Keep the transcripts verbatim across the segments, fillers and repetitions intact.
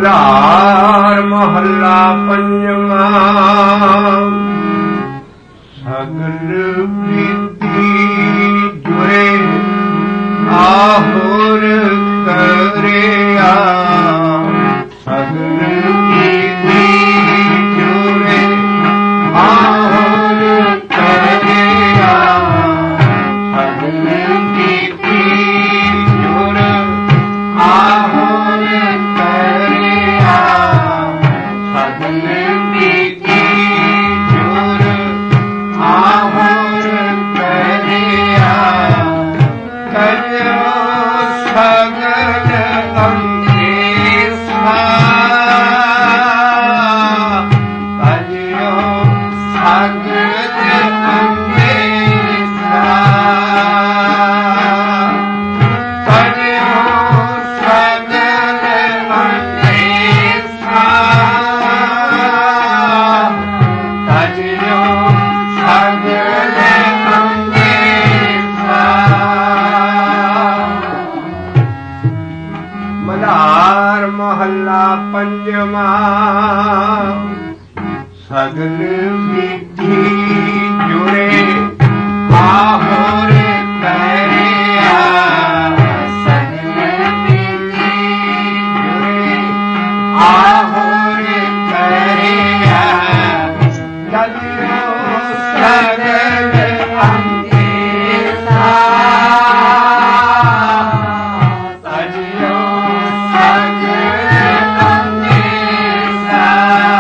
मल्हार महला पंजवा सगल विधि जुरे आहुर करिया सगल विधि जुरे आहुर करिया सगल विधि जुरे आहुर करिया सगल विधि जुरे आहुर करिया करियो सगल अम्बेसा करियो सगल अम्बेसा करियो सगल अम्बेसा करियो सगल अम्बेसा मल्हार महला पंजवा सगल विधि जुरे आहुर करिया सगल विधि जुरे आहुर करिया करियो सगल अम्बेसा करियो सगल अम्बेसा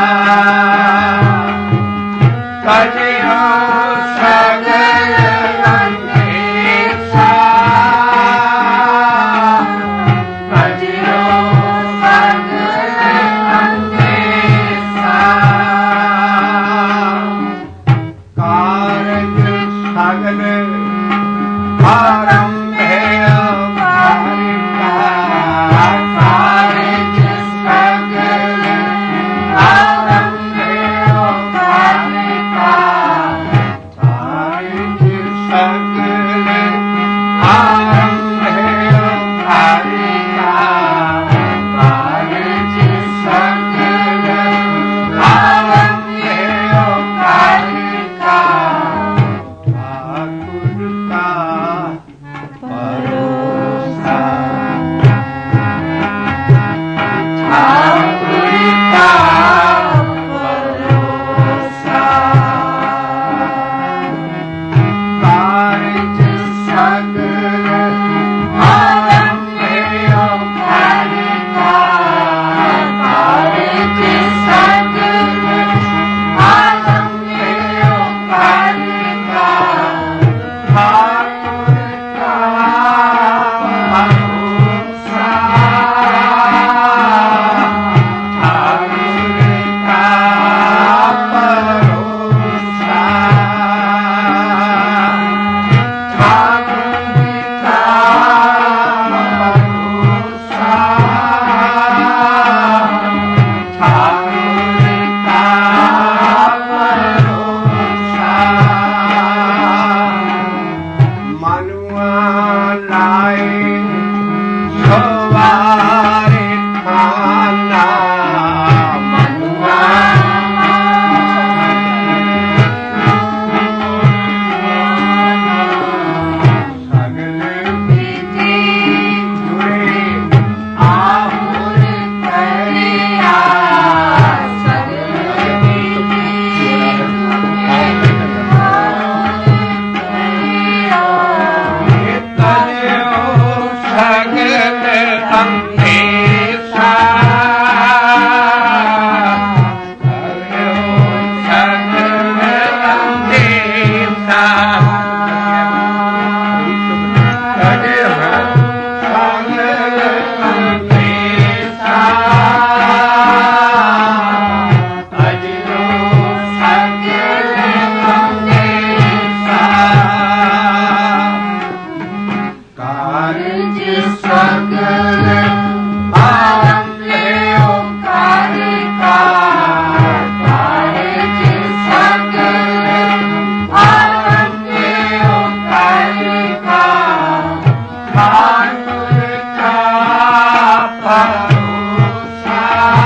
करियो सगल अम्बेसा करियो सगल अम्बेसा कारज सगल आरंभेय कारिका कारज सगल आरंभेय कारिका कारज सगल आरंभेय कारिका कारज सगल आरंभेय कारिका ठाकुर का भरोसा ठाकुर का भरोसा कारज सगल आरंभेय कारिका कारज सगल आरंभेय कारिका ठाकुर का भरोसा ठाकुर का भरोसा ठाकुर का भरोसा ठाकुर का भरोसा मनुआ लाए सवारे खाना मनुआ सगल विधि जुरे आहुर करिया सगल विधि जुरे आहुर करिया करियो सगल अम्बेसा करियो सगल अम्बेसा करियो सगल अम्बेसा करियो सगल अम्बेसा कारज सगल आरंभेय कारिका कारज सगल आरंभेय कारिका ठाकुर का भरोसा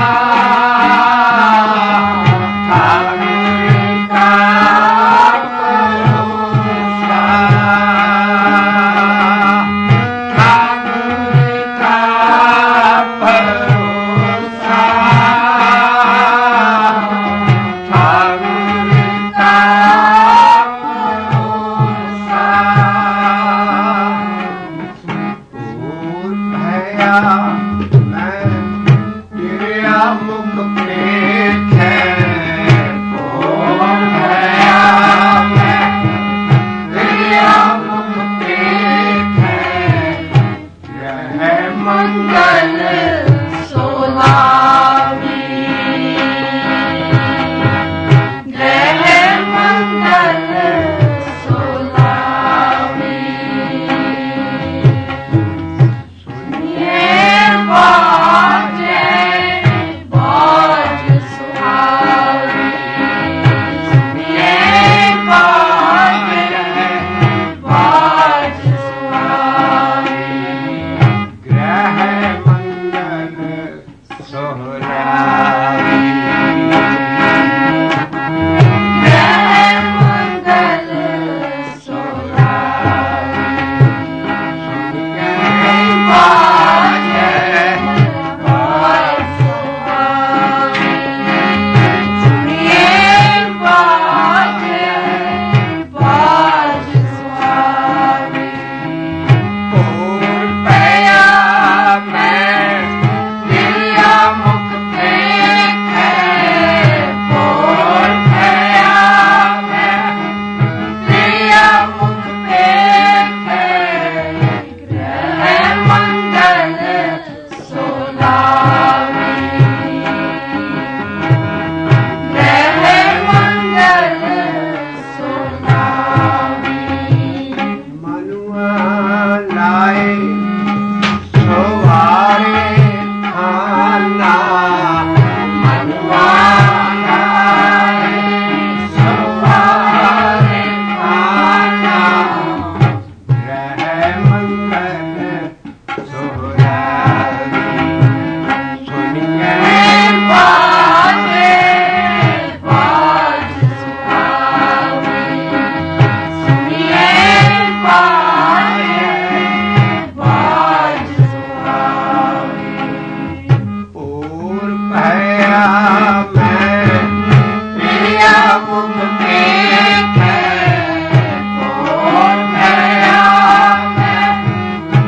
Hãy subscribe cho kênh Ghiền Mì Gõ để không bỏ lỡ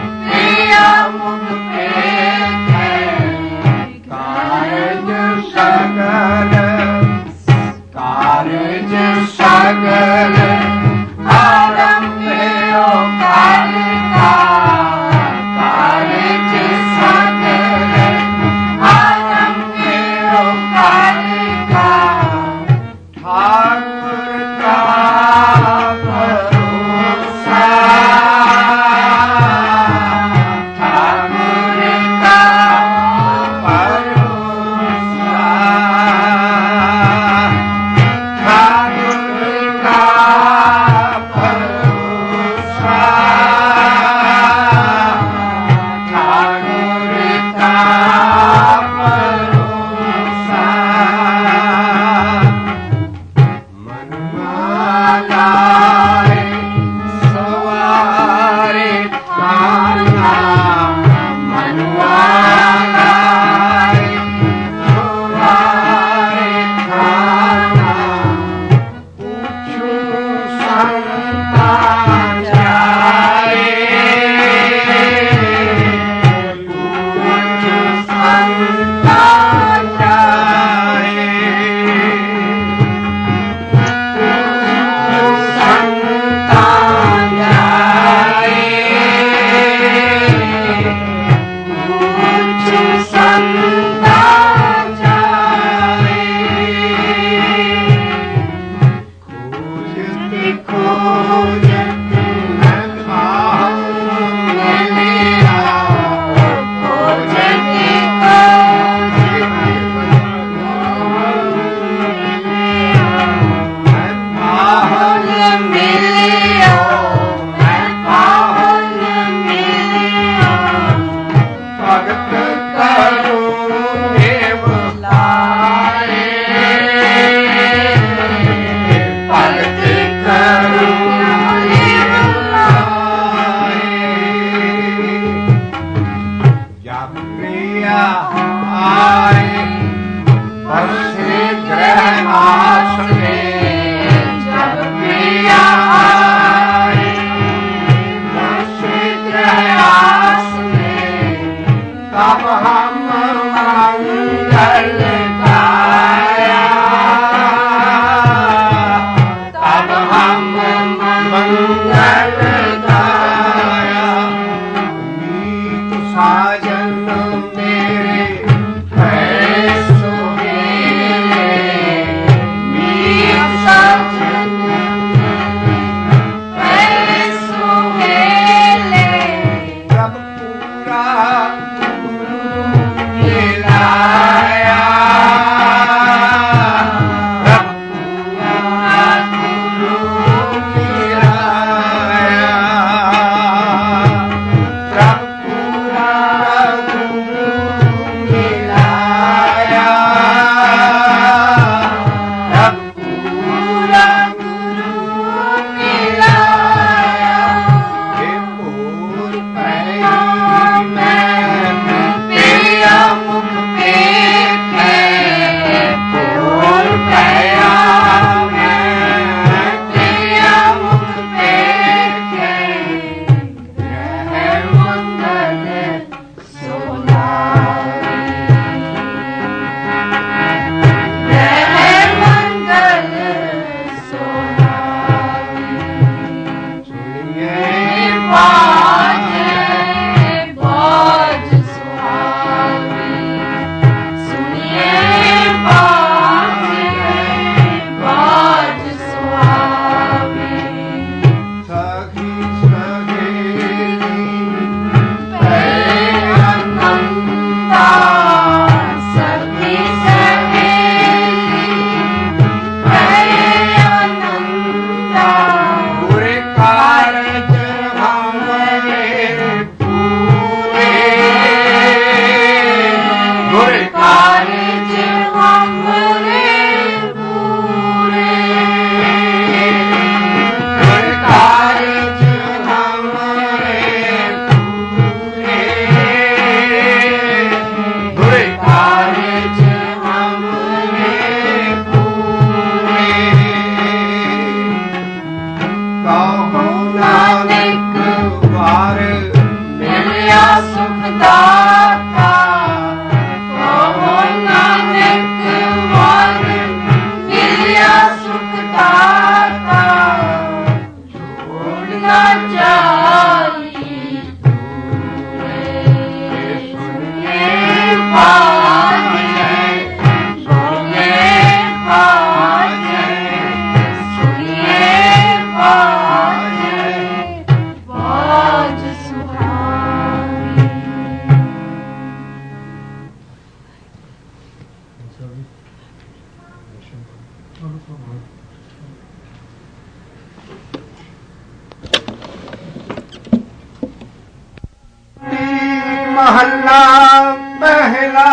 महला पहला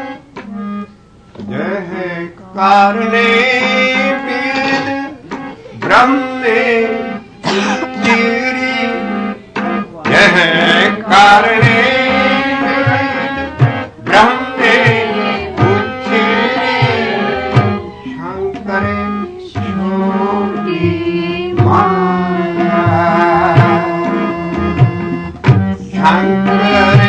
यह कारणे वेद ब्रह्मे तेरी यह कारणे वेद ब्रह्मे उच्चेरी शंकर छोटी माया शंकर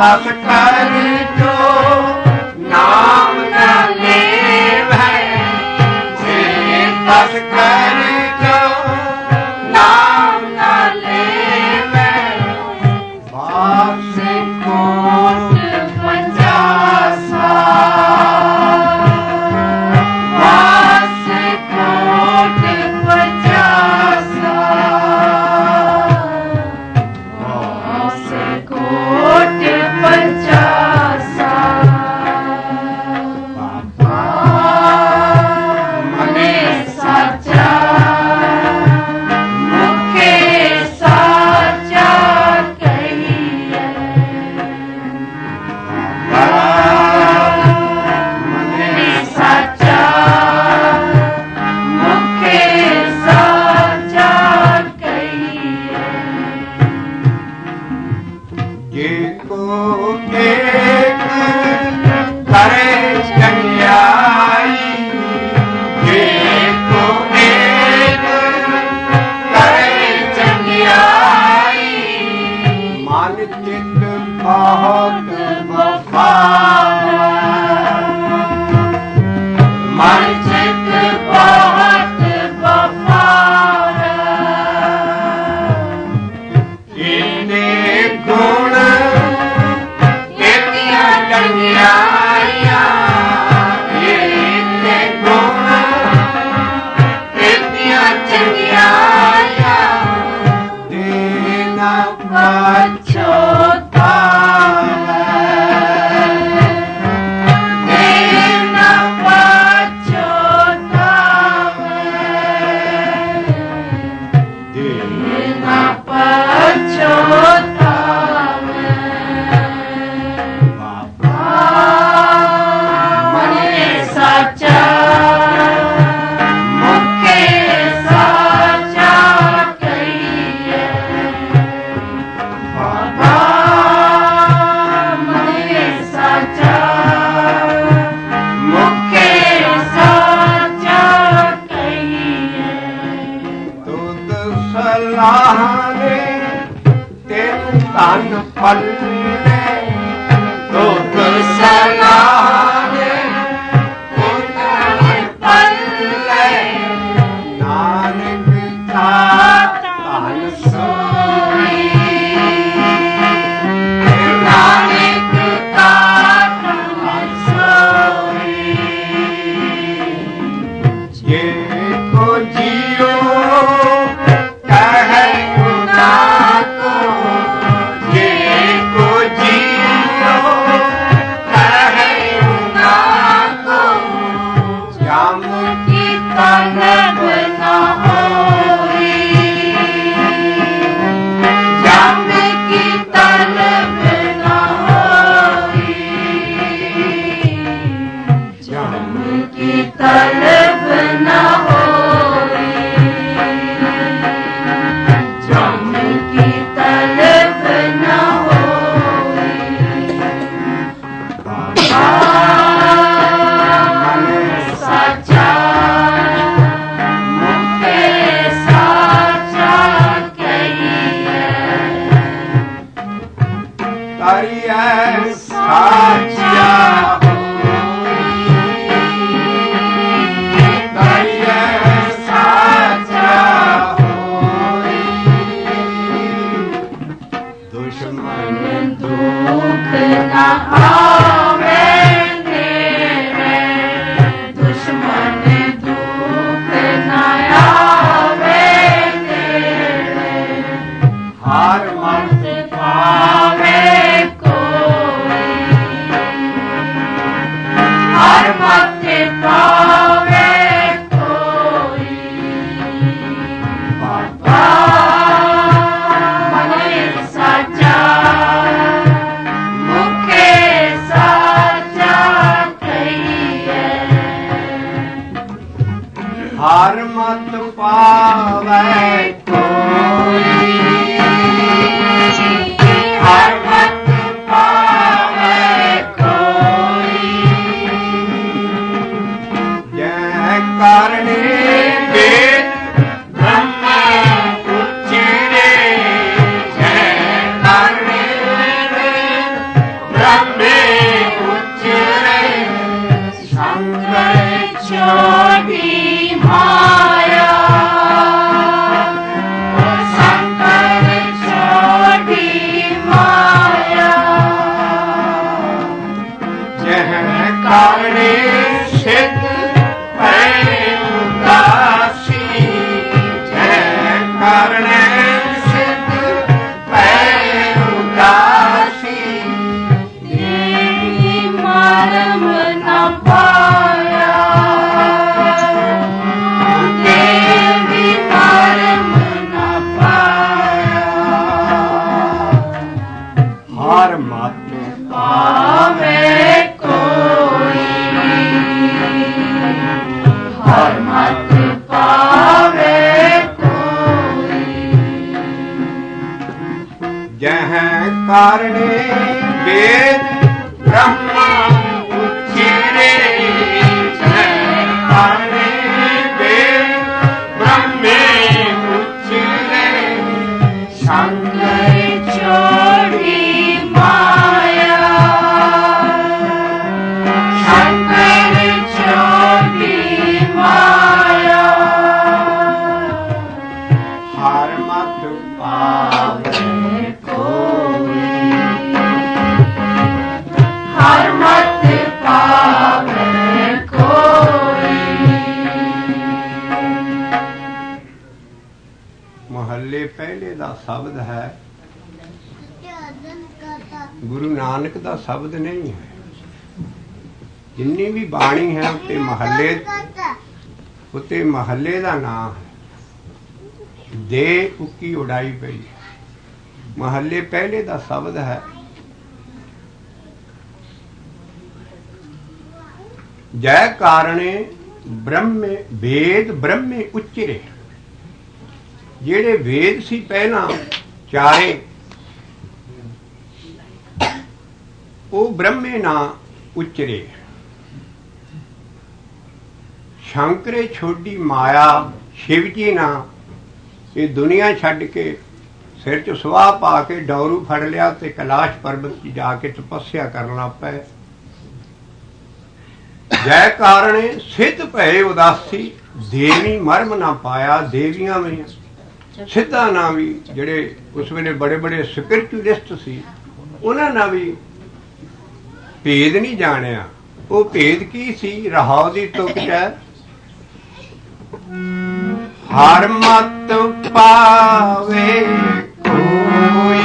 तस कर जो नाम न लेवै, जे तस कर जो नाम न लेवै, बास कोट पंजासा, बास कोट पंजासा, बास कोट पंजासा, बाबा मने साचा, मुखे साचा कहिए, बाबा मने साचा, मुखे साचा कहिए, जे को एक करे चंगियाई, जे को एक करे चंगियाई, मन चित बहुत वफावा, मन चित बहुत वफावा, इन्ने गुण इतनिया चंगियाइयां, इन्ने गुण इतनिया चंगियाइयां, देना पछोतावे, देना पछोतावे, देना पछोतावे, बाबा मने साचा, मुखे साचा कहिए, बाबा मने साचा, मुखे साचा कहिए, तुद सलाह ने तेन तन पल्ले, तुद सलाह ने तेन तन पल्ले, नानक था तन सोई, नानक था तन सोई, ये को जियो कहे गुना को, ये को जियो कहे गुना को, जम की तलब न होई, जम की तलब न होई, जम की तलब न होई, जम की तलब न होई, बाबा मने साचा, मुखे साचा कहिए, तारिया साचा तारिया साचा होई, दुश्मन दुख न आवे तेरे, दुश्मन दुख न आवे तेरे, हार मत पावे कोई, हार मत पावे कोई, बाबा मने साचा, मुखे साचा कहिए, हार मत पावे कोई, हार मत पावे कोई, जय करने वेद ब्रह्म उच्चरे, जय करने वेद कारणे वेद ब्रह्मा उच्चरे जय कारणे वेद ब्रह्मे उच्चरे शंकर छोड़ी माया शंकर छोड़ी माया हर मत पावे कोई हर मत पावे कोई महल्ले पहले दा शब्द है गुरु नानक दा शब्द नहीं है जिन्नी भी बाणी है उत्ते महल्ले उत्ते महल्ले दा नाम है दे उकी उड़ाई पई महल्ले पहले दा शब्द है जय कारणे ब्रह्मे वेद ब्रह्मे उच्चरे ਜਿਹੜੇ ਵੇਦ ਸੀ ਪਹਿਲਾਂ ਚਾਰੇ ਉਹ ਬ੍ਰਹਮੇ ਨਾ ਉਚਰੇ ਸ਼ੰਕਰੇ ਛੋਡੀ ਮਾਇਆ ਸ਼ਿਵ ਜੀ ਨਾ ਇਹ ਦੁਨੀਆ ਛੱਡ ਕੇ ਸਿਰ 'ਚ ਸੁਆਹ ਪਾ ਕੇ ਡੌਰੂ ਫੜ ਲਿਆ ਤੇ ਕੈਲਾਸ਼ ਪਰਬਤ 'ਚ ਜਾ ਕੇ ਤਪੱਸਿਆ ਕਰਨ ਲੱਗ ਪਏ ਜੈ ਕਾਰਣੇ ਸਿੱਧ ਭਏ ਉਦਾਸੀ ਦੇਵੀ ਮਰਮ ਨਾ ਪਾਇਆ ਦੇਵੀਆਂ ਵੀ ਸਿੱਧਾ ਨਾ ਵੀ ਜਿਹੜੇ ਉਸ ਵੇਲੇ ਬੜੇ ਬੜੇ ਸਪਿਰਚੁਅਲਿਸਟ ਸੀ ਉਹਨਾਂ ਨਾਲ ਵੀ ਭੇਦ ਨਹੀਂ ਜਾਣਿਆ ਉਹ ਭੇਦ ਕੀ ਸੀ ਰਹਾਉ ਦੀ ਤੁਕ ਚ ਹਰ ਮਤ ਪਾਵੇ ਕੋਈ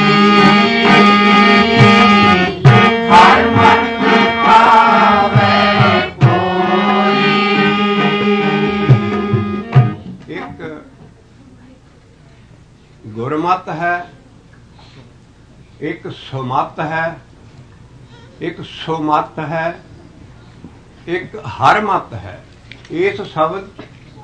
ਹਰ ਮਤ ਪਾਵੇ ਕੋਈ ਇੱਕ गुरमत है एक सुमत है एक सुमत है एक हरमत है इस शब्द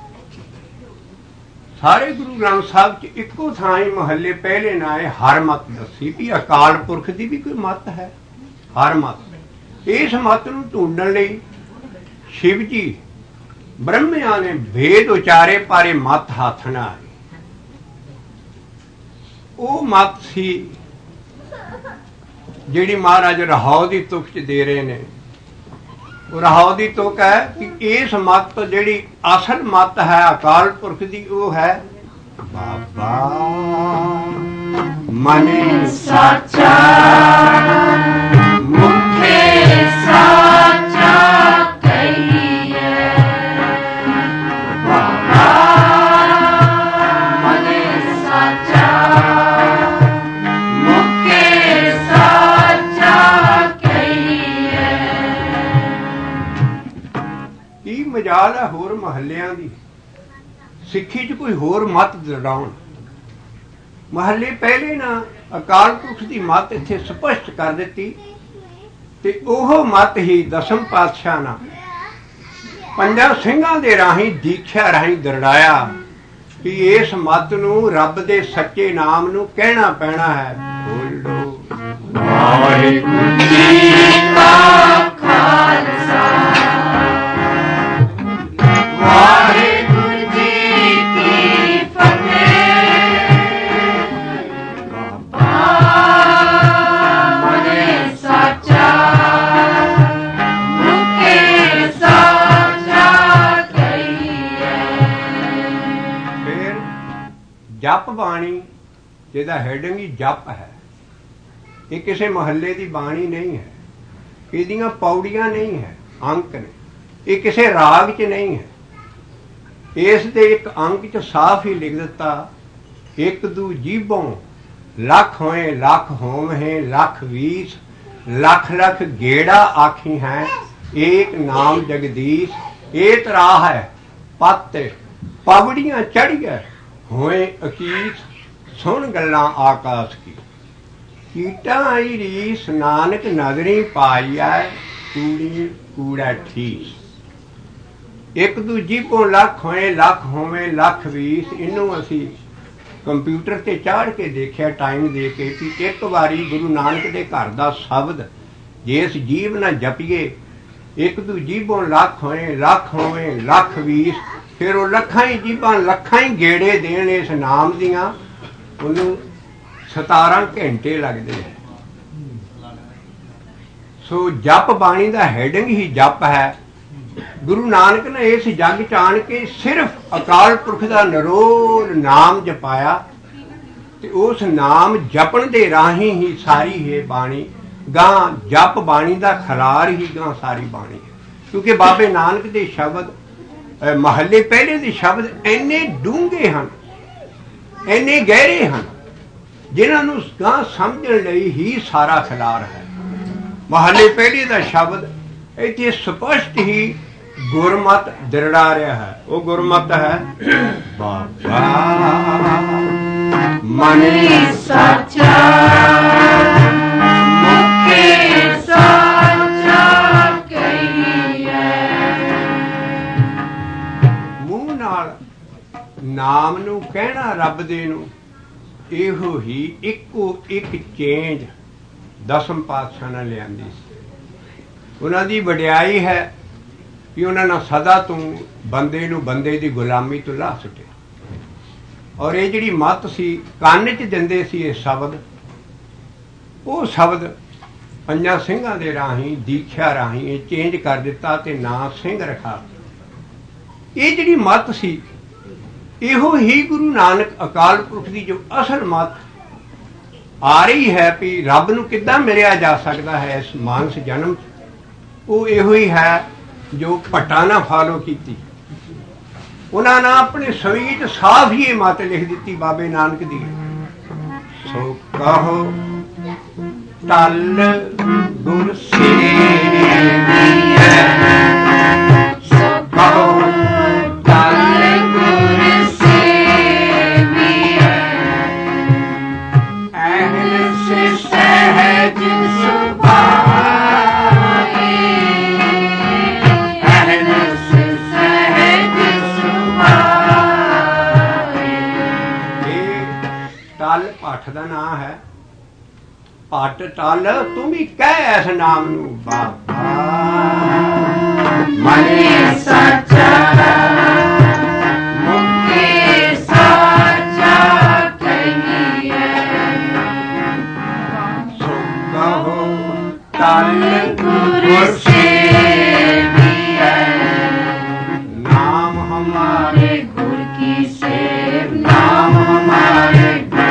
सारे गुरु ग्रंथ साहब च इको थाई महल्ले पहले ना है हरमत दसी भी अकाल पुरख की भी कोई मत है हरमत इस मत नूं ढूंढण लई शिव जी ब्रह्मिया ने भेद उचारे पारे मत हाथ ना आए ਉਹ ਮਤ ਸੀ ਜਿਹੜੀ ਮਹਾਰਾਜ ਰਹਾਉ ਦੀ ਤੁਕ ਚ ਦੇ ਰਹੇ ਨੇ ਉਹ ਰਹਾਉ ਦੀ ਤੁਕ ਹੈ ਕਿ ਇਸ ਮਤ ਜਿਹੜੀ ਅਸਲ ਮਤ ਹੈ ਅਕਾਲ ਪੁਰਖ ਦੀ ਉਹ ਹੈ ਬਾਬਾ ਮਨੇ साचा मुखे साचा कहिए बाबा मने साचा मुखे साचा कहिए ਕੀ ਮਜਾਲ ਹੈ ਹੋਰ ਮਹੱਲਿਆਂ ਦੀ ਸਿੱਖੀ 'ਚ ਕੋਈ ਹੋਰ ਮਤ ਦੜਾਉਣ महल्ले पहले ना अकाल पुरख की मत इत्थे स्पष्ट कर दिती ते ओह मत ही दसम पातशाह ना पंजा सिंघां दे राही दीक्षा राही दरड़ाया कि इस मत नूं रब दे सच्चे नाम नूं कहना पैना है बोलो वाहिगुरू जी का खालसा वाहिगुरू जी की फतेह जप बाणी जिहदा हेडिंग ही जप है ये किसी महल्ले की बाणी नहीं है इहदियां पौड़ियां नहीं है अंक ने ये किसी राग च नहीं है इस दे एक अंक च साफ ही लिख दिता एक दू जीबों लख होए लख होम है लख वीस लख लख गेड़ा आखी है एक नाम जगदीश एक राह है पत पवड़ियां चढ़िया होए अकीस सुन गल्लां आकाश की कीटा आई रीस नानक नगरी पाई है कूड़ी कूड़ा ठीस एक दूजी को लख होए लख होवे लख वीस इनू असी ਕੰਪਿਊਟਰ ਤੇ ਚਾੜ ਕੇ ਦੇਖਿਆ ਟਾਈਮ ਦੇ ਕੇ ਕਿ ਇੱਕ ਵਾਰੀ ਗੁਰੂ ਨਾਨਕ ਦੇ ਘਰ ਦਾ ਸ਼ਬਦ ਜੇ ਇਸ ਜੀਵ ਨਾਲ ਜਪੀਏ, ਇੱਕ ਦੂ ਜੀਭੋਂ ਲੱਖ ਹੋਏ, ਲੱਖ ਹੋਵੇ, ਲੱਖ ਵੀਸ, ਫਿਰ ਉਹ ਲੱਖਾਂ ਹੀ ਜੀਭਾਂ ਲੱਖਾਂ ਹੀ ਗੇੜੇ ਦੇਣ ਇਸ ਨਾਮ ਦੀਆਂ, ਉਹਨੂੰ ਸਤਾਰਾਂ ਘੰਟੇ ਲੱਗਦੇ ਹੈ। ਸੋ ਜਪ ਬਾਣੀ ਦਾ ਹੈਡਿੰਗ ਹੀ ਜਪ ਹੈ। ਗੁਰੂ ਨਾਨਕ ਨੇ ਇਸ ਜੱਗ ਚ ਆਣ ਕੇ ਸਿਰਫ ਅਕਾਲ ਪੁਰਖ ਦਾ ਨਿਰੋਲ ਨਾਮ ਜਪਾਇਆ, ਤੇ ਉਸ ਨਾਮ ਜਪਣ ਦੇ ਰਾਹੀਂ ਹੀ ਸਾਰੀ ਇਹ ਬਾਣੀ ਗਾਂ ਜਪ ਬਾਣੀ ਦਾ ਖਲਾਰ ਹੀ ਗਾਂ ਸਾਰੀ ਬਾਣੀ ਹੈ। ਕਿਉਂਕਿ ਬਾਬੇ ਨਾਨਕ ਦੇ ਸ਼ਬਦ ਮਹੱਲੇ ਪਹਿਲੇ ਦੇ ਸ਼ਬਦ ਇੰਨੇ ਡੂੰਘੇ ਹਨ, ਇੰਨੇ ਗਹਿਰੇ ਹਨ, ਜਿਨ੍ਹਾਂ ਨੂੰ ਗਾਂ ਸਮਝਣ ਲਈ ਹੀ ਸਾਰਾ ਖਲਾਰ ਹੈ। ਮਹੱਲੇ ਪਹਿਲੇ ਦਾ ਸ਼ਬਦ ਇੱਥੇ ਸਪਸ਼ਟ ਹੀ ਗੁਰਮਤਿ ਦਿਰੜਾ ਰਿਹਾ ਹੈ। ਉਹ ਗੁਰਮਤਿ ਹੈ, ਬਾਬਾ ਮਨ ਸੱਚਾ ਮੁਖੇ ਸੱਚਾ ਕਹੀਏ। ਮੂੰਹ ਨਾਲ ਨਾਮ ਨੂੰ ਕਹਿਣਾ ਰੱਬ ਦੇ ਨੂੰ, ਇਹੋ ਹੀ ਇੱਕੋ ਇੱਕ ਚੇਂਜ ਦਸਮ ਪਾਤਸ਼ਾਹ ਨੇ ਲਿਆਂਦੀ ਸੀ। ਉਹਨਾਂ ਦੀ ਵਡਿਆਈ ਹੈ ਕਿ ਉਹਨਾਂ ਨੇ ਸਦਾ ਤੋਂ ਬੰਦੇ ਨੂੰ ਬੰਦੇ ਦੀ ਗੁਲਾਮੀ ਤੋਂ ਲਾਹ ਸੁੱਟਿਆ। ਔਰ ਇਹ ਜਿਹੜੀ ਮੱਤ ਸੀ ਕੰਨ 'ਚ ਦਿੰਦੇ ਸੀ ਇਹ ਸ਼ਬਦ, ਉਹ ਸ਼ਬਦ ਪੰਜਾਂ ਸਿੰਘਾਂ ਦੇ ਰਾਹੀਂ ਦੀਖਿਆ ਰਾਹੀਂ ਇਹ ਚੇਂਜ ਕਰ ਦਿੱਤਾ ਤੇ ਨਾਂ ਸਿੰਘ ਰਖਾ। ਇਹ ਜਿਹੜੀ ਮੱਤ ਸੀ ਇਹੋ ਹੀ ਗੁਰੂ ਨਾਨਕ ਅਕਾਲ ਪੁਰਖ ਦੀ ਜੋ ਅਸਲ ਮੱਤ ਆ ਰਹੀ ਹੈ ਵੀ ਰੱਬ ਨੂੰ ਕਿੱਦਾਂ ਮਿਲਿਆ ਜਾ ਸਕਦਾ ਹੈ ਇਸ ਮਾਨਸ ਜਨਮ 'ਚ, ਉਹ ਇਹੋ ਹੀ ਹੈ ਜੋ ਭੱਟਾਂ ਨਾਲ ਫਾਲੋ ਕੀਤੀ। ਉਹਨਾਂ ਨੇ ਆਪਣੇ ਸਵੀ 'ਚ ਸਾਫ਼ ਹੀ ਇਹ ਮੱਤ ਲਿਖ ਦਿੱਤੀ ਬਾਬੇ ਨਾਨਕ ਦੀ, ਸੋ ਕਹੋ ਟਲ ਗੁਰ ਸੇਵੀਐ, ਸੋ ਕਹੋ ਟਲ ਗੁਰ ਸੇਵੀਐ, ਅਹਨ ਸੇ ਸਹਿਜ ਸੁਭਾਏ, ਅਹਨ ਸੇ ਸਹਿਜ ਸੁਭਾਏ। ਇਹ ਟਲ ਪਾਠ ਦਾ ਨਾਂ ਹੈ। ਪਟ ਟਲ ਤੂੰ ਵੀ ਕਹਿ ਇਸ ਨਾਮ ਨੂੰ, ਬਾਬਾ ਮਨ ਸੱਚਾ ਮੁਖੇ ਸੱਚਾ ਕਹੀਏ, ਸੋ ਕਹੋ ਟਲ ਗੁਰ ਸੇਵੀਐ, ਨਾਮ ਹਮਾਰੇ गुर की सेव ਨਾਮ ਹਮਾਰੇ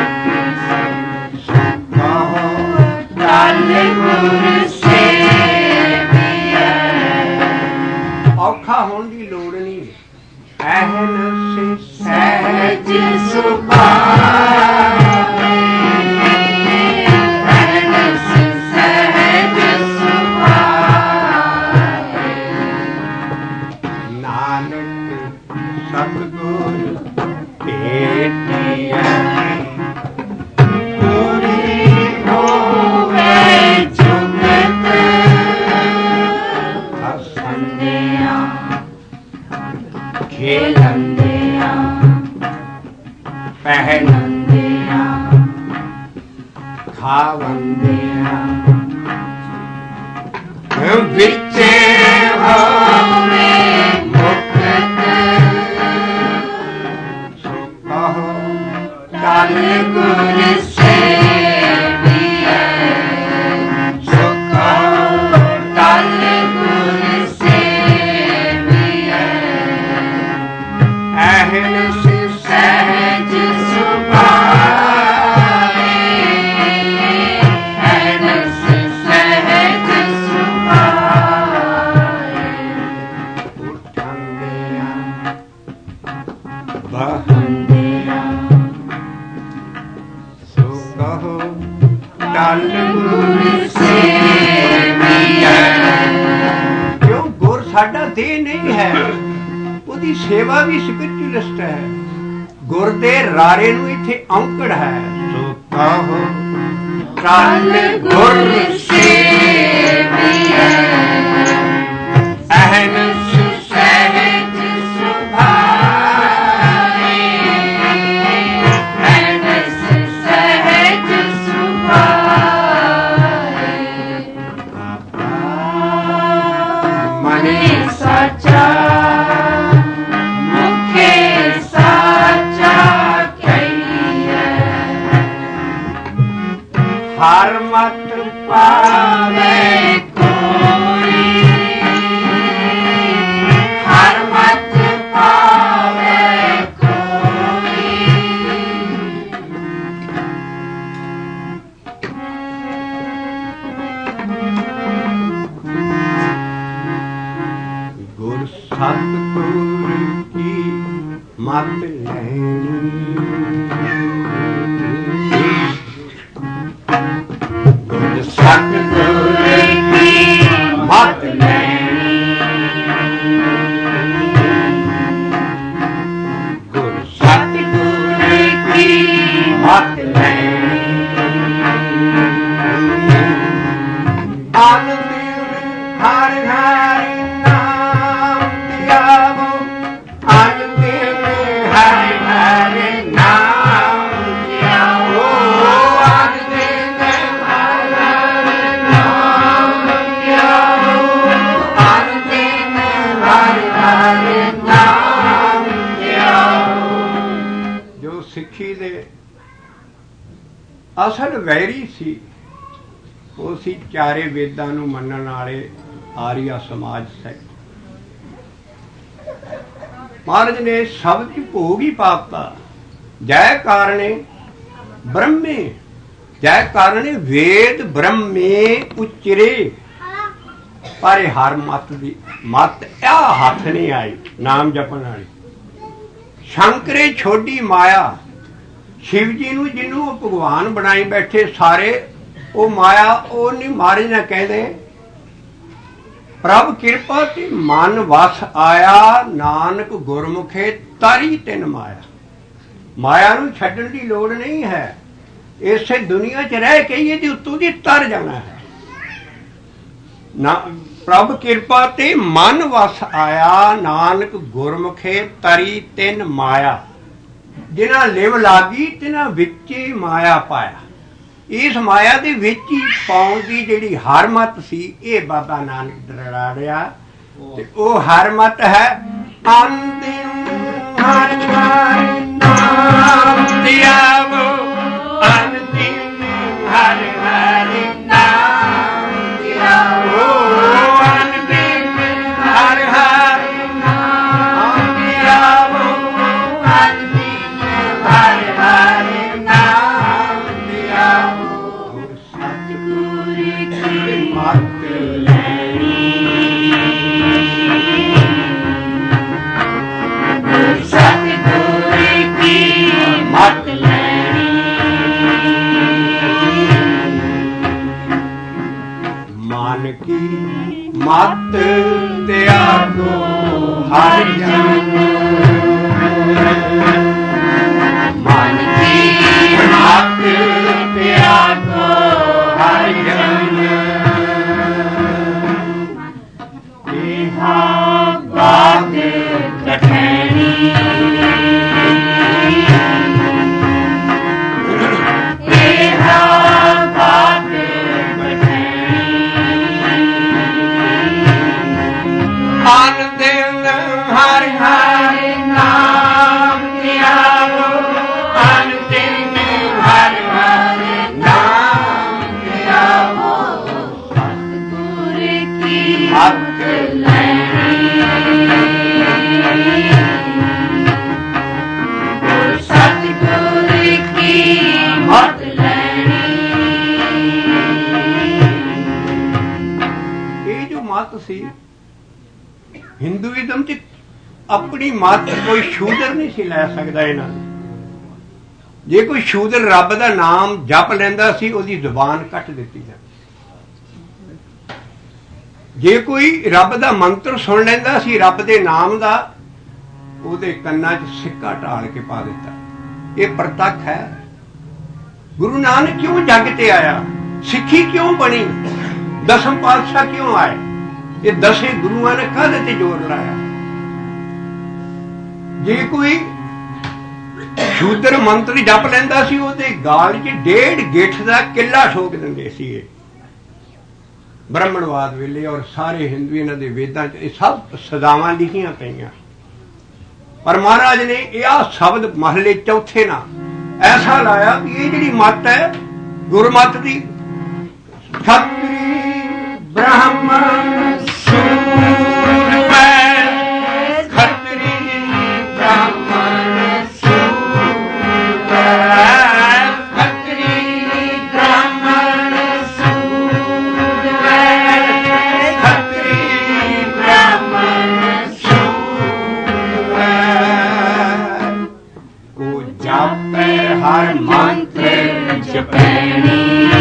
नाल गुर सेविए। ਔਖਾ ਹੋਣ ਦੀ ਲੋੜ ਨਹੀਂ। ਅਹਨ ਸੇ सहज सुभाए, अहन से सहज सुभाए। ਨਾਨਕ ਸਤਿਗੁਰ ਭੇਟਿਆ, खेलंदिया ਪਹਿਨੰਦਿਆ खावंदिया ਵਿੱਚੇ होवे मुक्त, ਸੋ ਕਹੋ टल गुर सेविए, सो कहो टल गुर सेविए। ਅਹਨ ਸੇ सहज सुभाए, अहन से सहज सुभाए। ਉਠੰਦਿਆ ਬਹ बंदिया ਸੋ ਕਹੋ ਟਲ ਗੁਰ सेविए। ਕਿਉਂ ਗੁਰ ਸਾਡਾ ਦੇਹ ਨਹੀਂ ਹੈ, ਉਹਦੀ ਸੇਵਾ ਵੀ ਸਪਿਰਚੁਅਲਿਸਟ ਹੈ। ਗੁਰ ਦੇ ਰਾਰੇ ਨੂੰ ਇੱਥੇ ਔਂਕੜ ਹੈ, ਸੋ ਕਹੋ ਟਲ ਗੁਰ सेविए, ਅਹਨ ਸੇ सहज सुभाए, अहन पावे कोई, हरमत पावे कोई। गुर सतगुर की मत लेनी, गुर सतगुर की मत लेनी, गुर सतगुर की मत लेनी। अन दिल हर हर नाम दियावो, अन दिल हर हर नाम दियावो, अन दिल हर हर नाम दियावो, अन दिल हर हर नाम दियावो। जो सिੱਖੀ ਦੇ ਅਸਲ ਵੈਰੀ ਸੀ ਉਹ ਸੀ ਚਾਰੇ ਵੇਦਾਂ ਨੂੰ ਮੰਨਣ ਵਾਲੇ ਆਰੀਆ ਸਮਾਜ ਸੈਕਟ। ਮਹਾਰਾਜ ਨੇ ਸ਼ਬਦ ਚ ਭੋਗ ਹੀ ਪਾਤਾ, ਜੈ ਕਾਰਣੇ ਬ੍ਰਹਮੇ, ਜੈ ਕਾਰਣੇ ਵੇਦ ਬ੍ਰਹਮੇ ਉਚਰੇ। ਪਰ ਇਹ ਹਰ ਮਤ ਦੀ ਮਤ ਆ ਹੱਥ ਨਹੀਂ ਆਈ ਨਾਮ ਜਪਣ ਵਾਲੀ। ਸ਼ੰਕਰੇ ਛੋਡੀ ਮਾਇਆ, शिव जी ਨੂੰ ਜਿਹਨੂੰ ਉਹ ਭਗਵਾਨ ਬਣਾਈ ਬੈਠੇ ਸਾਰੇ, ਉਹ ਮਾਇਆ ਉਹ ਨਹੀਂ ਮਾਰੇ ਨਾ ਕਹਿੰਦੇ। ਪ੍ਰਭ ਕਿਰਪਾ ਤੇ ਮਨ ਵਸ ਆਇਆ, ਨਾਨਕ ਗੁਰਮੁਖੇ ਤਾਰੀ ਤਿਨ ਮਾਇਆ। ਮਾਇਆ ਨੂੰ ਛੱਡਣ ਦੀ ਲੋੜ ਨਹੀਂ ਹੈ, ਇਸੇ ਦੁਨੀਆ 'ਚ ਰਹਿ ਕੇ ਇਹਦੇ ਉੱਤੋਂ ਦੀ ਤਰ ਜਾਣਾ ਹੈ ਨਾ। ਪ੍ਰਭ ਕਿਰਪਾ ਤੇ ਮਨ ਵਸ ਆਇਆ, ਨਾਨਕ ਗੁਰਮੁਖੇ ਤਰੀ ਤਿਨ ਮਾਇਆ। ਜਿਨ੍ਹਾਂ ਲਿਵ ਲਾਗੀ ਤਿਨਾਂ ਵਿੱਚ ਹੀ ਮਾਇਆ ਪਾਇਆ। ਇਸ ਮਾਇਆ ਦੇ ਵਿੱਚ ਹੀ ਪਾਉਣ ਦੀ ਜਿਹੜੀ ਹਰਮਤ ਸੀ, ਇਹ ਬਾਬਾ ਨਾਨਕ ਦਰੜਾ ਰਿਹਾ। ਤੇ ਉਹ ਹਰਮਤ ਹੈ ਅੰਤਿਮ ਹਰ ਹਰ ਨਾਮ ਦਿਆਵੋ, ਅੰਤਿਮ ਹਰ ਹਰ ਨਾਮ ਦਿਆਵੋ, ਅੰਤਿਮ ਹਰ ਹਰ ਨਾਮ ਦਿਆਵੋ, ਅੰਤਿਮ ਹਰ ਹਰ ਨਾਮ ਦਿਆਵੋ। ਸਤਿਗੁਰ ਕੀ ਮਤ ਲੈਣੀ, ਸਤਿਗੁਰ ਕੀ ਮਤ ਲੈਣੀ। ਮਨ ਕੀ ਮਤ ਤਿਆਗੋ ਹਰ ਜਨ, ਮਨ ਕੀ ਮਤ ਤਿਆਗੋ ਹਰ ਜਨ। ਇਹਾ ਬਾਤ ਕਠੈਣੀ, ਇਹਾ ਬਾਤ ਕਠੈਣੀ। ਅਨ ਦਿਲ ਹਰ ਹਰ ਨਾਮ ਦਿਆਵੋ, ਅਨ ਦਿਲ ਹਰ ਹਰ ਨਾਮ ਦਿਆਵੋ। ਸਤਿਗੁਰ ਕੀ ਮਤ ਲੈਣੀ, ਸਤਿਗੁਰ ਕੀ ਮਤ ਲੈਣੀ। ਇਹ ਜੋ ਮਤ ਸੀ ਹਿੰਦੂਇਜ਼ਮ ਚ, ਆਪਣੀ ਮਤ ਕੋਈ ਸ਼ੂਦਰ ਨਹੀਂ ਸੀ ਲੈ ਸਕਦਾ ਇਹਨਾਂ ਨੂੰ। ਜੇ ਕੋਈ ਸ਼ੂਦਰ ਰੱਬ ਦਾ ਨਾਮ ਜਪ ਲੈਂਦਾ ਸੀ, ਉਹਦੀ ਜ਼ੁਬਾਨ ਕੱਟ ਦਿੱਤੀ ਜਾਂਦੀ। ਜੇ ਕੋਈ ਰੱਬ ਦਾ ਮੰਤਰ ਸੁਣ ਲੈਂਦਾ ਸੀ ਰੱਬ ਦੇ ਨਾਮ ਦਾ, ਉਹਦੇ ਕੰਨਾਂ 'ਚ ਸਿੱਕਾ ਢਾਲ ਕੇ ਪਾ ਦਿੱਤਾ। ਇਹ ਪ੍ਰਤੱਖ ਹੈ। ਗੁਰੂ ਨਾਨਕ ਕਿਉਂ ਜੱਗ ਤੇ ਆਇਆ? ਸਿੱਖੀ ਕਿਉਂ ਬਣੀ? ਦਸਮ ਪਾਤਸ਼ਾਹ ਕਿਉਂ ਆਏ? ਇਹ ਦਸੇ ਗੁਰੂਆਂ ਨੇ ਕਾਹਦੇ ਤੇ ਜ਼ੋਰ ਲਾਇਆ? ਜੇ ਕੋਈ ਸ਼ੂਦਰ ਮੰਤਰ ਜਪ ਲੈਂਦਾ ਸੀ, ਉਹਦੇ ਗਾਲ 'ਚ ਡੇਢ ਗਿੱਠ ਦਾ ਕਿੱਲਾ ਠੋਕ ਦਿੰਦੇ ਸੀ ਇਹ ਬ੍ਰਾਹਮਣਵਾਦ ਵੇਲੇ। ਔਰ ਸਾਰੇ ਹਿੰਦੂ ਇਹਨਾਂ ਦੇ ਵੇਦਾਂ 'ਚ ਇਹ ਸਭ ਸਜ਼ਾਵਾਂ ਲਿਖੀਆਂ ਪਈਆਂ। ਪਰ ਮਹਾਰਾਜ ਨੇ ਇਹ ਆ ਸ਼ਬਦ ਮਹੱਲੇ ਚੌਥੇ ਨਾਲ ਐਸਾ ਲਾਇਆ ਕਿ ਇਹ ਜਿਹੜੀ ਮੱਤ ਹੈ ਗੁਰਮੱਤ ਦੀ, ਖੱਤਰੀ ਬ੍ਰਾਹਮਣ ਸੂਰਮੈ ਖੱਤਰੀ ਬ੍ਰਾਹਮਣ ਸੂਰਮੈ ਖੱਤਰੀ ਬ੍ਰਾਹਮਣ ਸੂਰਮੈ ਖੱਤਰੀ ਬ੍ਰਾਹਮਣ ਸੂਰਮੈ ਉਹ ਜਾਪੇ ਹਰ ਮੰਤਰ ਜਪੈਣੀ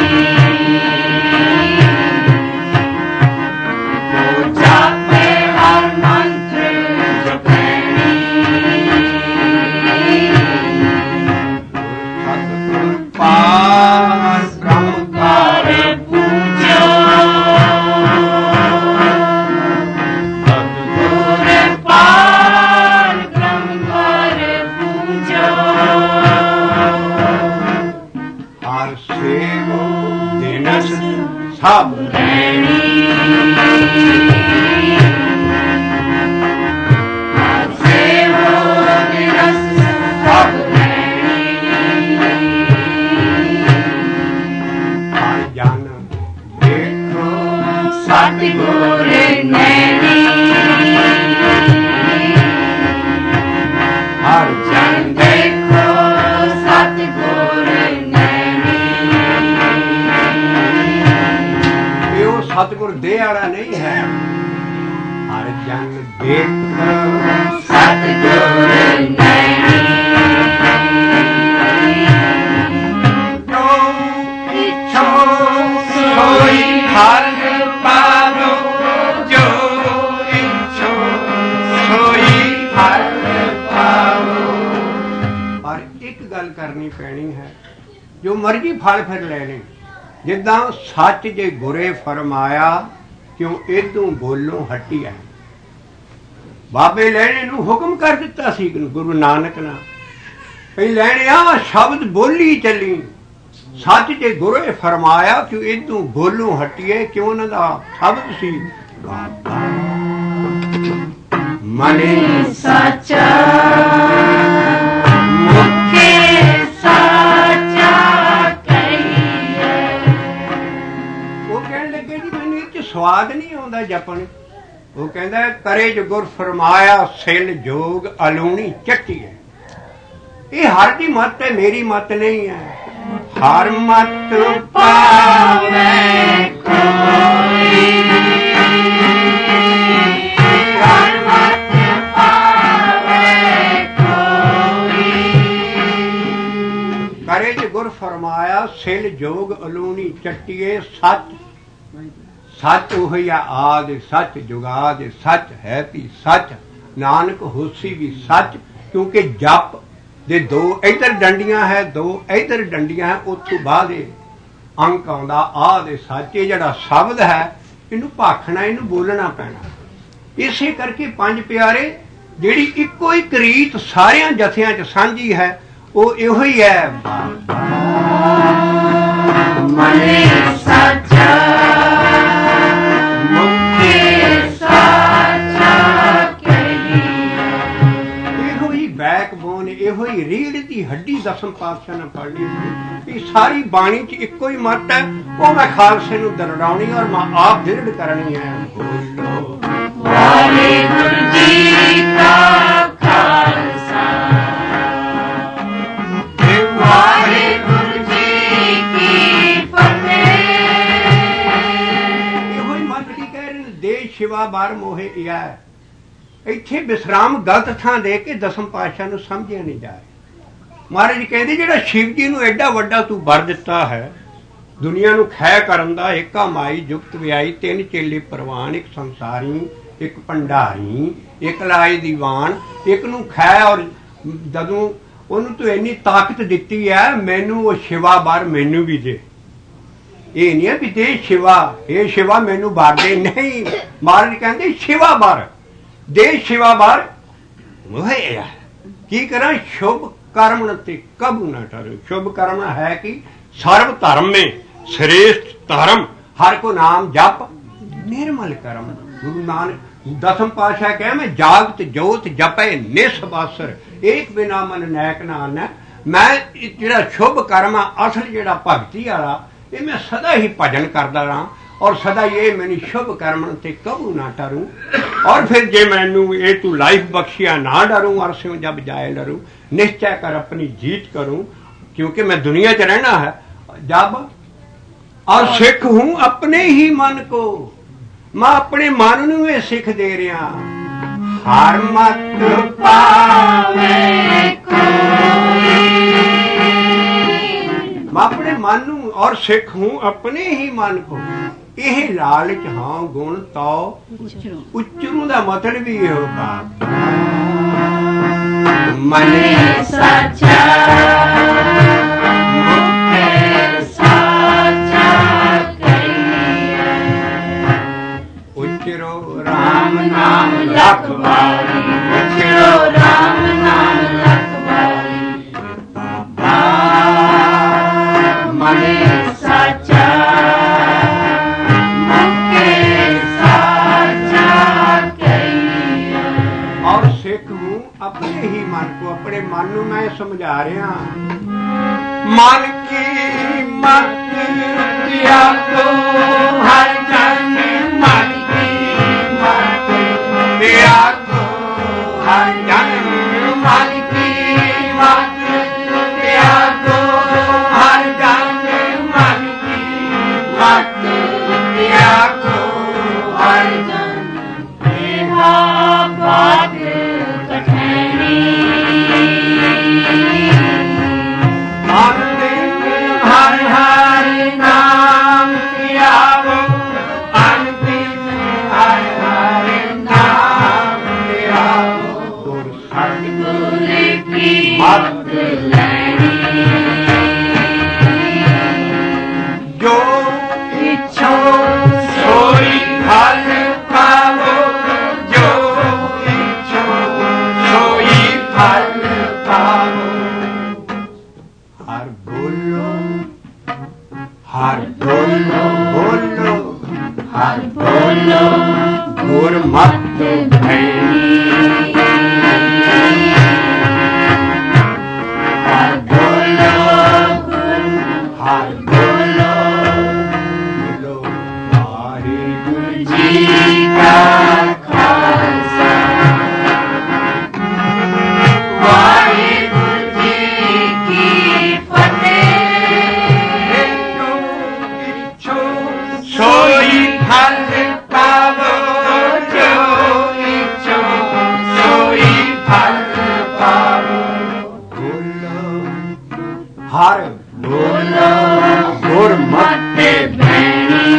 ਸਭ ਰਹਿਣੀ ਸੇਵੋ ਦਿਨਸ ਸਭ ਰਹਿਣੀ ਹਰ ਜਨ ਦੇਖੋ ਸਤਿਗੁਰ ਨੈਣੀ ਹਰ ਜਨ ਦੇਖੋ ਸਤਿਗੁਰ ਸਤਿਗੁਰ ਦੇ ਵਾਲਾ ਨਹੀਂ ਹੈ ਹਰ ਜਨ ਦੇਖ ਸਤਿਗੁਰ ਨੈਣੀ ਜੋ ਇੱਛੋ ਸੋਈ ਹਰ ਪਾਵੋ ਜੋ ਇੱਛੋ ਸੋਈ ਹਰ ਪਾਵੋ ਪਰ ਇੱਕ ਗੱਲ ਕਰਨੀ ਪੈਣੀ ਹੈ ਜੋ ਮਰਜ਼ੀ ਫਲ ਫਿਰ ਲੈਣੇ ਜਿੱਦਾਂ ਸੱਚ ਜੇ ਗੁਰੇ ਫਰਮਾਇਆ ਕਿਉਂ ਇਦੋਂ ਬੋਲੋਂ ਹਟੀ ਹੈ ਬਾਬੇ ਲੈਣੇ ਨੂੰ ਹੁਕਮ ਕਰ ਦਿੱਤਾ ਸੀ ਗੁਰੂ ਨਾਨਕ ਨੇ ਭਈ ਲੈਣਿਆ ਸ਼ਬਦ ਬੋਲੀ ਚੱਲੀ ਸੱਚ ਜੇ ਗੁਰੇ ਫਰਮਾਇਆ ਕਿਉਂ ਇਦੋਂ ਬੋਲੋਂ ਹਟੀਏ ਕਿਉਂ ਉਹਨਾਂ ਦਾ ਸ਼ਬਦ ਸੀ ਮਨੇ ਸੱਚਾ ਮੁਖੇ ਸੱਚਾ ਸਵਾਦ ਨਹੀਂ ਆਉਂਦਾ ਜਪਣ ਉਹ ਕਹਿੰਦਾ ਕਰੇ ਜੋ ਗੁਰ ਫਰਮਾਇਆ ਸਿਲ ਜੋਗ ਅਲੂਣੀ ਚੱਟੀ ਹੈ ਇਹ ਹਰ ਦੀ ਮੱਤ ਹੈ ਮੇਰੀ ਮੱਤ ਨਹੀਂ ਹੈ ਹਰ ਮੱਤ ਪਾਵੇ ਕੋਈ ਹਰ ਮੱਤ ਪਾਵੇ ਕੋਈ ਕਰੇ ਜੋ ਗੁਰ ਫਰਮਾਇਆ ਸਿਲ ਜੋਗ ਅਲੂਣੀ ਚੱਟੀਏ ਸੱਚ ਸੱਚ ਉਹੀ ਆ ਆਦ ਸੱਚ ਜੁਗਾਦ ਸੱਚ ਹੈ ਵੀ ਸੱਚ ਨਾਨਕ ਹੋਸੀ ਵੀ ਸੱਚ ਕਿਉਂਕਿ ਜਪ ਦੇ ਦੋ ਇੱਧਰ ਡੰਡੀਆਂ ਹੈ ਦੋ ਇੱਧਰ ਡੰਡੀਆਂ ਹੈ ਉੱਥੋਂ ਬਾਅਦ ਇਹ ਅੰਕ ਆਉਂਦਾ ਆਦ ਸੱਚ ਇਹ ਜਿਹੜਾ ਸ਼ਬਦ ਹੈ ਇਹਨੂੰ ਭਾਖਣਾ ਇਹਨੂੰ ਬੋਲਣਾ ਪੈਣਾ ਇਸੇ ਕਰਕੇ ਪੰਜ ਪਿਆਰੇ ਜਿਹੜੀ ਇੱਕੋ ਇੱਕ ਰੀਤ ਸਾਰਿਆਂ ਜਥਿਆਂ 'ਚ ਸਾਂਝੀ ਹੈ ਉਹ ਇਹੋ ਹੀ ਹੈ ਮਨੇ ਸੱਚਾ ਬੈਕਬੋਨ ਇਹੋ ਹੀ ਰੀੜ ਦੀ ਹੱਡੀ ਦਸਮ ਪਾਤਸ਼ਾਹ ਨੇ ਪੜ੍ਹਨੀ ਸੀ ਕਿ ਸਾਰੀ ਬਾਣੀ 'ਚ ਇੱਕੋ ਹੀ ਮੱਤ ਹੈ ਉਹ ਮੈਂ ਖਾਲਸੇ ਨੂੰ ਦਰੜਾਉਣੀ ਔਰ ਮੈਂ ਆਪ ਦ੍ਰਿੜ ਕਰਨੀ ਹੈ ਬੋਲੋ ਵਾਹਿਗੁਰੂ ਜੀ ਕਾ ਖਾਲਸਾ ਵਾਹਿਗੁਰੂ ਜੀ ਕੀ ਫਤਿਹ ਇਹੋ ਹੀ ਮੱਤ ਕੀ ਕਹਿ ਰਹੇ ਨੇ ਦੇ ਸ਼ਿਵਾ ਬਾਰ ਮੋਹੇ ਇਆ ਇੱਥੇ ਵਿਸਰਾਮ ਗਲਤ ਥਾਂ ਦੇ ਕੇ ਦਸਮ ਪਾਤਸ਼ਾਹ ਨੂੰ ਸਮਝਿਆ ਨਹੀਂ ਜਾ ਰਿਹਾ ਮਹਾਰਾਜ ਕਹਿੰਦੇ ਜਿਹੜਾ ਸ਼ਿਵ ਜੀ ਨੂੰ ਐਡਾ ਵੱਡਾ ਤੂੰ ਵਰ ਦਿੱਤਾ ਹੈ ਦੁਨੀਆ ਨੂੰ ਖੈ ਕਰਨ ਦਾ ਏਕਾ ਮਾਈ ਜੁਗਤ ਵਿਆਈ ਤਿੰਨ ਚੇਲੇ ਪ੍ਰਵਾਨ ਇੱਕ ਸੰਸਾਰੀ ਇੱਕ ਭੰਡਾਰੀ ਇੱਕ ਲਾਏ ਦੀਵਾਨ ਇੱਕ ਨੂੰ ਖੈ ਔਰ ਜਦੋਂ ਉਹਨੂੰ ਤੂੰ ਇੰਨੀ ਤਾਕਤ ਦਿੱਤੀ ਹੈ ਮੈਨੂੰ ਉਹ ਸ਼ਿਵਾ ਵਰ ਮੈਨੂੰ ਵੀ ਦੇ ਇਹ ਨਹੀਂ ਹੈ ਵੀ ਦੇ ਸ਼ਿਵਾ ਇਹ ਸ਼ਿਵਾ ਮੈਨੂੰ ਵਰ ਦੇ ਨਹੀਂ ਮਹਾਰਾਜ ਕਹਿੰਦੇ ਸ਼ਿਵਾ ਵਰ ਦੇ ਸ਼ਿਵਾ ਬਾਰ ਮੁਹੱਈਆ ਕੀ ਕਰਾਂ ਸ਼ੁਭ ਕਰਮ ਤੇ ਕਬੂ ਨਾ ਟਰੇ ਸ਼ੁਭ ਕਰਮ ਹੈ ਕਿ ਸਰਬ ਧਰਮ ਮੇ श्रेष्ठ धर्म हर को नाम जप निर्मल करम गुरु नानक दसम पातशाह कह मैं जागत जोत जपे निसबासर एक बिना मन नैक ना आना मैं जिहड़ा शुभ कर्म आ असल जिहड़ा भगती वाला ये मैं सदा ही भजन करता रहा और सदा ये मैंने शुभ कर्मन ते कबू ना टरूं। और फिर जे मैनू ये तू लाइफ बख्शिया ना डरूं और स्यों जब जाए डरूं, निश्चय कर अपनी जीत करूं, क्योंकि मैं दुनिया च रहना है जब, और सिख हूं अपने ही मन को, मैं अपने मन नूं ये सिख दे रहा। हर मत पावे कोई, मैं अपने मन नूं और सिख हूं अपने ही मन को। यह लालच हाँ गुण तो उच्चरू दा मतलब भी यह होगा मने सच्चा मुखे साचा कहिए, उच्चरो राम नाम लख बारी, उच्चरो राम नाम लख बारी, बाबा मने सच्चा अपने ही मन को, अपने मन नूं मैं समझा रहा। मन की मत त्यागो हर जन, मन की मत त्यागो हर जन, मन की मत त्यागो हर जन, मन की मत त्यागो हर जन। बात हर हर नाम लियावो, अंतिम हर हर नाम लियावो, गुर सतगुर की मत लेनी, जो इच्छो सोई फल पावो, जो इच्छो सोई फल पावो। हर बोलो हर बोलो बोलो हर बोलो गुर मत भैनी, हर बोलो हर बोलो बोलो वाहिगुरु जी का खालसा, वाहिगुरु जी की फतेह। सोई फल पावो, जो इच्छो सोई फल पावो। बोलो हर बोलो गुर मत भैनी,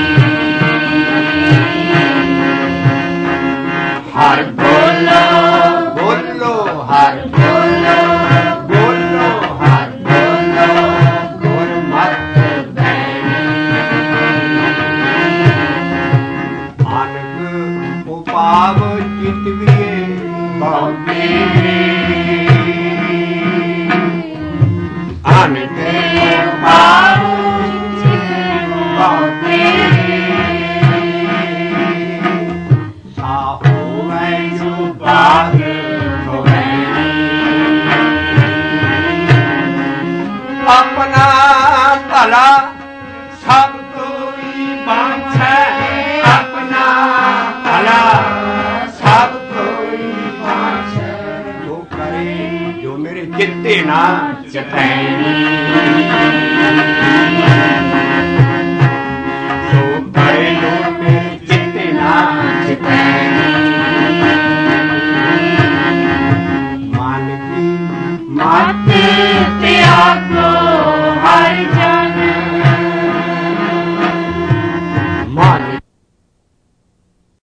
हर बोलो बोलो हर बोलो बोलो हर बोलो गुर मत भैनी। आनक उपाव चितविए बाबे, आनक उपाव बाबे, साहो वैयो बाग अपना भला सब कोई बांछे, अपना भला सब कोई बांछे, जो करे जो मेरे चित्ते ना चितैनी।